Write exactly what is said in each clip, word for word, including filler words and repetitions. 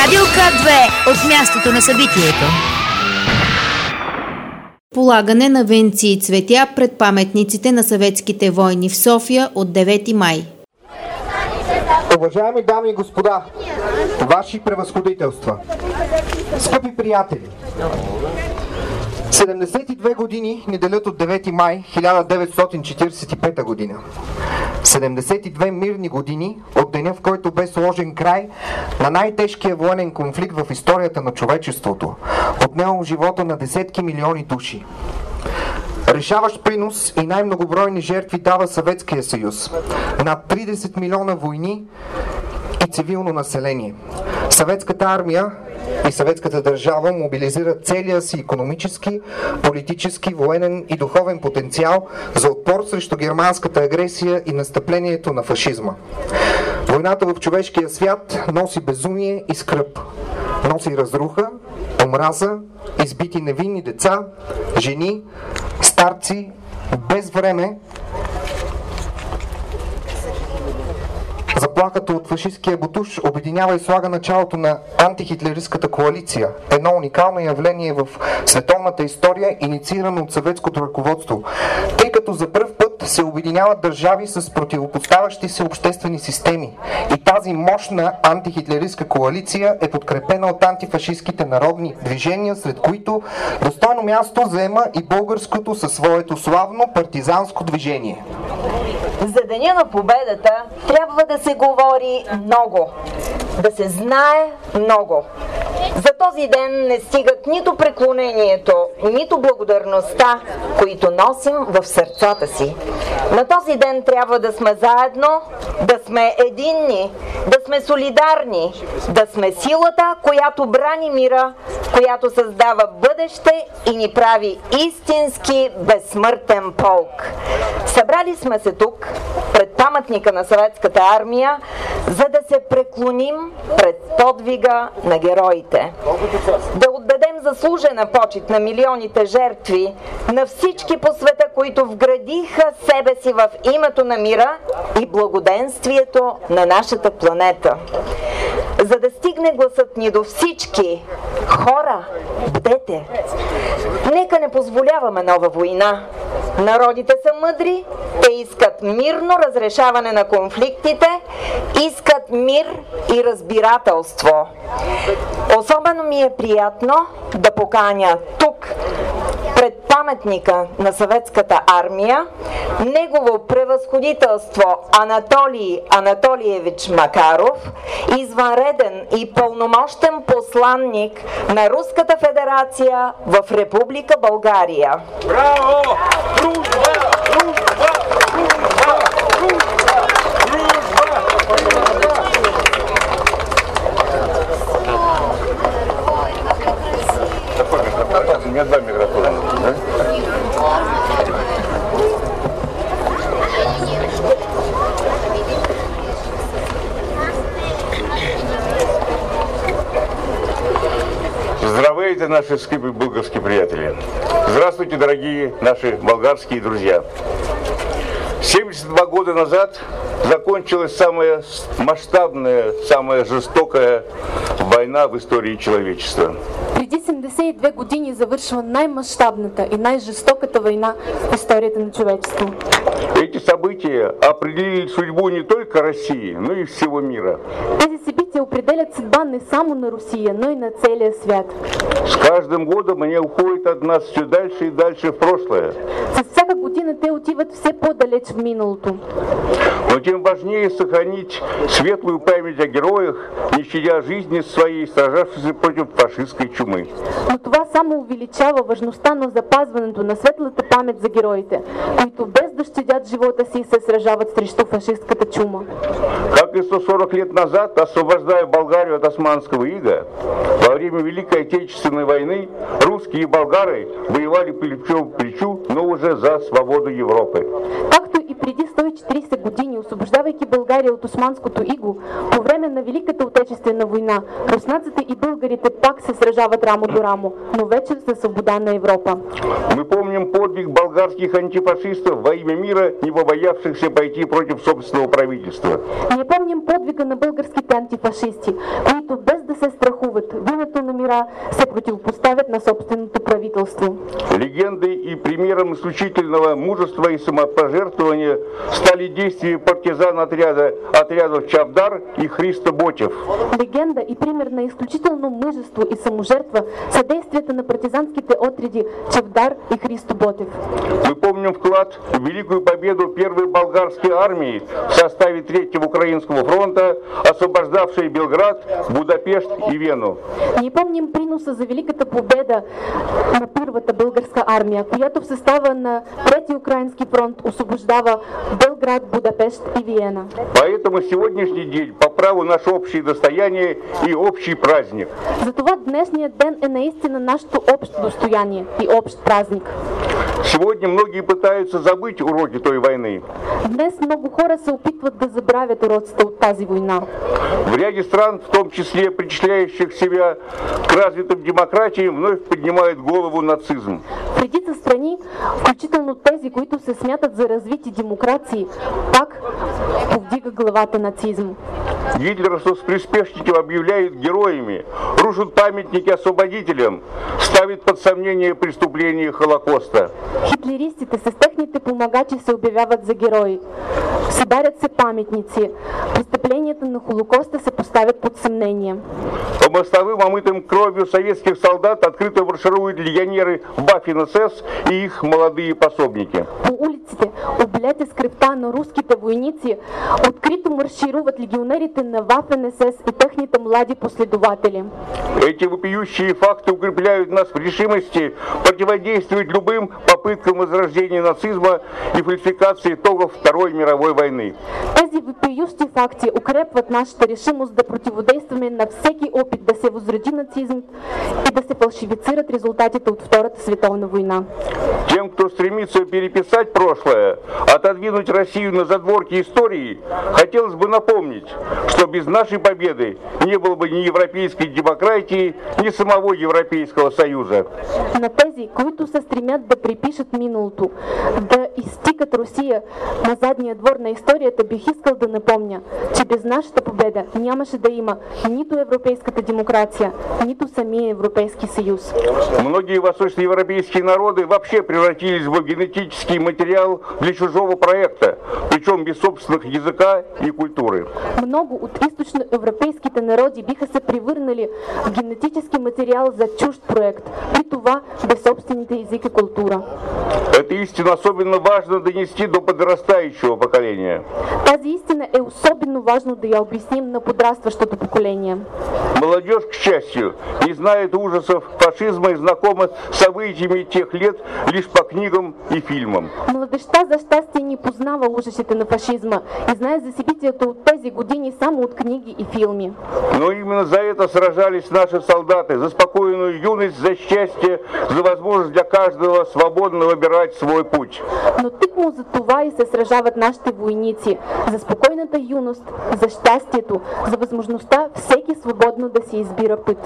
Радио К две от мястото на събитието. Полагане на венци и цветя пред паметниците на съветските войни в София от девети май. Уважаеми дами и господа, ваши превъзходителства, скъпи приятели, седемдесет и две години ни делят от девети май хиляда деветстотин четиридесет и пета година. седемдесет и две мирни години от деня, в който бе сложен край на най-тежкия военен конфликт в историята на човечеството, отнел живота на десетки милиони души. Решаващ принос и най-многобройни жертви дава Съветския съюз. Над тридесет милиона войни и цивилно население. Съветската армия и съветската държава мобилизират целия си икономически, политически, военен и духовен потенциал за отпор срещу германската агресия и настъплението на фашизма. Войната в човешкия свят носи безумие и скръб. Носи разруха, омраза, избити невинни деца, жени, старци, без време. Заплахата от фашистския ботуш обединява и слага началото на антихитлеристската коалиция. Едно уникално явление в световната история, инициирано от съветското ръководство, тъй като за пръв път се обединяват държави с противопоставящи се обществени системи. И тази мощна антихитлеристка коалиция е подкрепена от антифашистските народни движения, сред които достойно място заема и българското със своето славно партизанско движение. За Деня на победата трябва да се говори много, да се знае много. За този ден не стигат нито преклонението, нито благодарността, които носим в сърцата си. На този ден трябва да сме заедно, да сме единни, да сме солидарни, да сме силата, която брани мира, която създава бъдеще и ни прави истински безсмъртен полк. Събрали сме се тук, пред паметника на Съветската армия, за да се преклоним пред подвига на героите. Да отдадем заслужена почит на милионите жертви, на всички по света, които вградиха себе си в името на мира и благоденствието на нашата планета. За да стигне гласът ни до всички хора, бдете! Нека не позволяваме нова война. Народите са мъдри, те искат мирно разрешаване на конфликтите, искат мир и разбирателство. Особено ми е приятно да поканя тук, пред паметника на Съветската армия, негово превъзходителство Анатолий Анатолиевич Макаров, извънреден и пълномощен посланник на Руската федерация в Република България. Браво! Дружба! Дружба! Дружба! Дружба! Дружба! У меня два микрофона. Здравейте, наши скъпи български приятели! Здравствуйте, дорогие наши болгарские друзья! семьдесят два года назад закончилась самая масштабная, самая жестокая война в истории человечества. Преди седемдесет и две години завършва най-мащабната и най-жестоката война в историята на човечеството. Эти события определили судьбу не только России, но и всего мира. Тези събития определят съдба не само на Русия, но и на целия свят. С каждым годом они уходят от нас все дальше и дальше в прошлое. С всяка година те отиват все по-далеч в миналото. Но тем важнее сохранить светлую память о героях, не щадя жизни своей, сражавшихся против фашистской чумы. Но това само увеличава важността на запазването на светлата памет за героите, които без да щадят живота си се сражават срещу фашистката чума. Как и сто сорок лет назад, освобождая Болгарию от османского ига, во время Великой Отечественной войны русские и болгары воевали плечом к плечу, но уже за свободу Европы. Както и преди сто и четирийсет години, освобождавайки България от османското иго, по време на Великата отечествена война, руснаците и българите пак се сражават рамо до рамо, но вече за свобода на Европа. Мы помним подвиг болгарских антифашистов во имя мира, не побоявшихся пойти против собственного правительства. Ние помним подвига на българските антифашисти, които без да се страхуват в името на мира се противопоставят на собственото правителство. Легендой и примером исключительного мужества и самопожертвования стали действия партизан отряда, отрядов Чавдар и Христо Ботев. Легенда и пример на изключително мъжество и саможертва са действията на партизанските отряди Чавдар и Христо Ботев. Мы помним вклад в великую победу первой болгарской армии в составе Третьего Украинского фронта, освобождавшей Белград, Будапешт и Вену. Ние помним приноса за великата победа на първата българска армия, която в състава на Третий Украински фронт освобождава Белград, Будапешт и Виена. Поэтому сегодняшний день по праву наше общее достояние и общий праздник. Затова днешният ден е наистина нашето общо достояние и общ празник. Сегодня многие пытаются забыть уроки той войны. Днес много хора се опитват да забравят уроците от тази война. В ряде стран, в том числе причисляющих себя к развитым демократиям, вновь поднимает голову нацизм. В редица страни, включително тези, които се смятат за развити демокрации, пак повдига главата нацизм. Гитлеровцы с приспешников объявляют героями, рушат памятники освободителям, ставят под сомнение преступления Холокоста. Хитлеристите с техните помагачи се обявяват за герои. Събарят се паметници. Престъпленията на Холокоста се поставят под съмнение. По мостовым, омытым кровью советских солдат, открыто маршируют легионеры Waffen-эс эс и их молодые пособники. По улиците, облети с кръвта на руските войници, открито маршируват легионерите на Waffen-эс эс и техните млади последователи. Эти вопиющие факты укрепляют нас в решимости противодействовать любым попыткам возрождения нацизма и фальсификации итогов Второй мировой войны. Тези вопиющи факти укрепват нашата решимост да противодействаме на всеки опит да се възроди нацизм и да се фалшифицират резултатите от Втората световна война. Тем, кто стремится переписать прошлое, отодвинуть Россию на задворки истории, хотелось бы напомнить, что без нашей победы не было бы ни европейской демократии, ни самого Европейского Союза. На тези, които се стремят да припишат миналото, да изтикат Русия на задния двор на историята, бих искал да напомня, че без нашата победа нямаше да има нито европейската демокрация, нито самия Европейски съюз. Многие восточноевропейские народы вообще превратились в генетический материал для чужого проекта, причем без собственных языка и культуры. Много от източноевропейските народи биха се превърнали в генетически материал за чужд проект, при това без собствените език и култура. Эта истина особенно важно донести до подрастающего поколения. Тази истина е особено важно да я обясним на подрастващото поколение. Молодежь, к счастью, не знает ужасов фашизма и знакома с событиями тех лет лишь по книгам и фильмам. Младежта за щастие не познава ужасите на фашизма и знае за събитията от тези години само от книги и филми. Но именно за это сражались наши солдаты, за спокойную юность, за счастье, за возможность для каждого свободно выбирать свой путь. Но тъкмо за това и се сражават нашите войници, за спокойната юност, за щастието, за възможността всеки свободно да си избира път.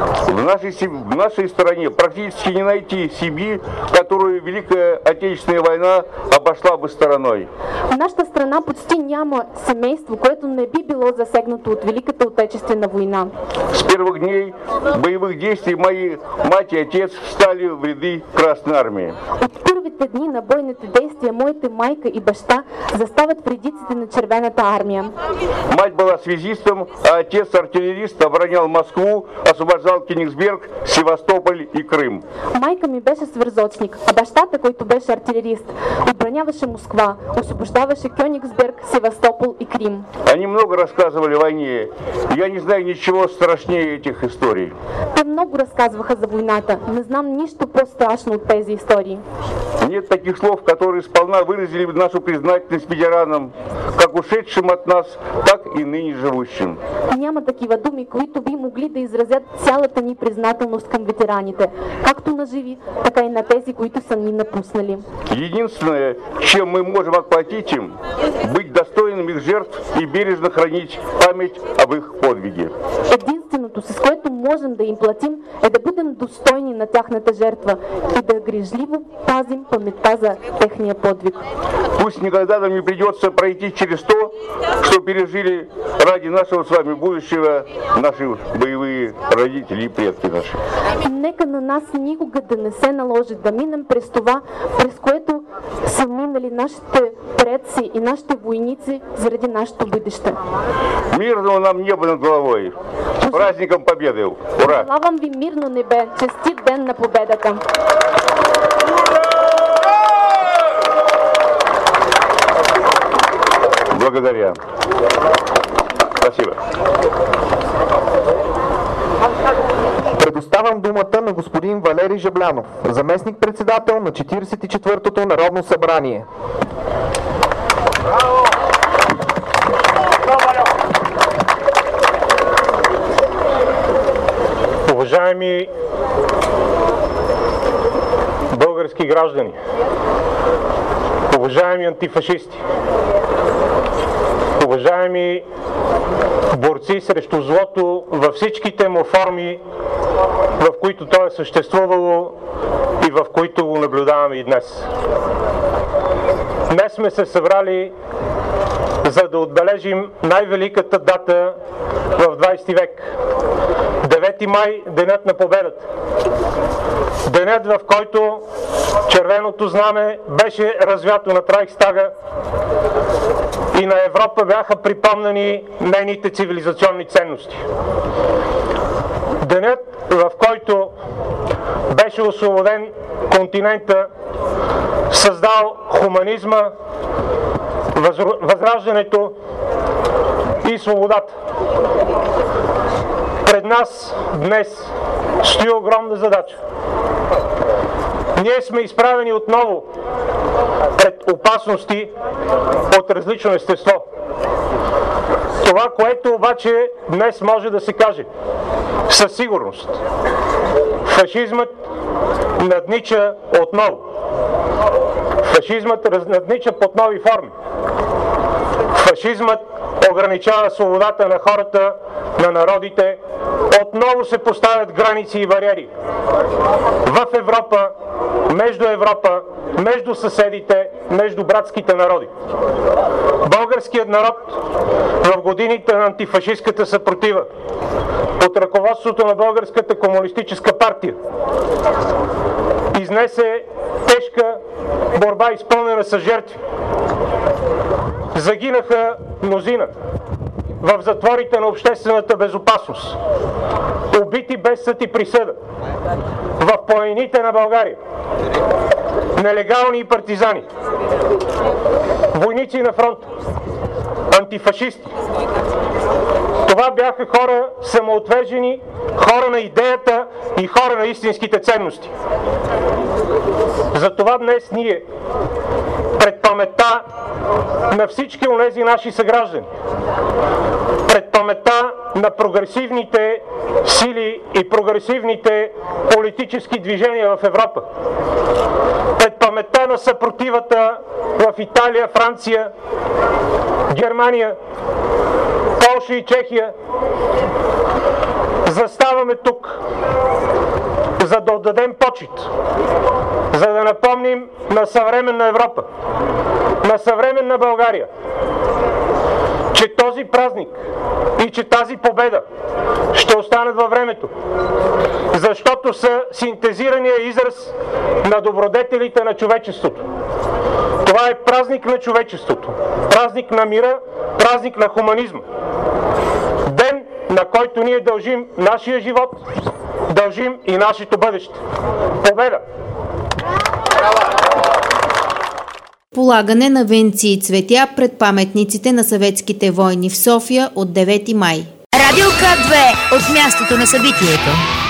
В нашей, в нашей стране практически не найти семьи, которую Великая Отечественная война обошла бы стороной. В нашата страна почти няма семейство, което не би било засегнато от Великата Отечествена война. С первых дней боевых действий мои мать и отец встали в ряды Красной Армии. От първите дни на бойните действия моите майка и баща застават в редиците на Червената армия. Мать была связистом, а отец артиллерист, оборонял Москву, освобождал Кенигсберг, Севастополь и Крым. Майка ми беше свързочник, а бащата, който беше артилерист, отбраняваше Москва, освобождаваше Кёнигсберг, Севастопол и Крим. Они много рассказывали о войне. Я не знаю ничего страшнее этих историй. Те много разказваха за войната. Не знам нищо по-страшно от тези истории. Нет таких слов, которые сполна выразили бы нашу признательность ветеранам, как ушедшим от нас, так и ныне живущим. Няма такива думи, които би могли да изразят цялата ни признателност към ветераните, както на живи, така и на тези, които са ни напуснали. Единственное, чем мы можем отплатить им, быть достойным их жертв и бережно хранить память об их подвиге. Единственото, с което можем да им платим, е да бъдем достойни на тяхната жертва и да грижливо пазим паметта за техния подвиг. Пусть никогда нам не придется пройти через то, что пережили ради нашего с вами будущего наши боевые родители и предки наши. Нека на нас никога да не се наложи да минем през това, през което са минали нашите предци и нашите войници заради нашето бъдеще. Мирного нам небо над головой. С праздником Победы! Ура! Желавам ви мирно небе! Честит ден на победата! Благодаря. Спасибо. Предоставям думата на господин Валери Жаблянов, заместник-председател на четиридесет и четвъртото Народно събрание. Уважаеми български граждани, уважаеми антифашисти, уважаеми борци срещу злото във всичките му форми, в които то е съществувало и в които го наблюдаваме и днес. Днес сме се събрали, за да отбележим най-великата дата в двадесети век. девети май, денят на победата. Денят, в който червеното знаме беше развято над Райхстага и на Европа бяха припомнени нейните цивилизационни ценности. Денят, в който беше освободен континента, създал хуманизма, възраждането и свободата. Пред нас днес стои огромна задача. Ние сме изправени отново пред опасности от различно естество. Това, което обаче днес може да се каже със сигурност, фашизмът наднича отново. Фашизмът наднича под нови форми. Фашизмът ограничава свободата на хората, на народите. Отново се поставят граници и бариери. В Европа, между Европа, между съседите, между братските народи. Българският народ в годините на антифашистката съпротива под ръководството на Българската комунистическа партия изнесе тежка борба, изпълнена с жертви. Загинаха мнозина в затворите на обществената безопасност, убити без съд и присъда, в планините на България, нелегални и партизани, войници на фронта, антифашисти. Това бяха хора самоотвержени, хора на идеята и хора на истинските ценности. Затова днес ние, пред паметта на всички онези наши съграждани, пред паметта на прогресивните сили и прогресивните политически движения в Европа, пред паметта на съпротивата в Италия, Франция, Германия, Полша и Чехия, заставаме тук, за да отдадем почит, за да напомним на съвременна Европа, на съвременна България, че този празник и че тази победа ще останат във времето, защото са синтезирания израз на добродетелите на човечеството. Това е празник на човечеството, празник на мира, празник на хуманизма. Ден, на който ние дължим нашия живот, дължим и нашето бъдеще. Победа! Полагане на венци и цветя пред паметниците на съветските войни в София от девети май. Радио К две от мястото на събитието.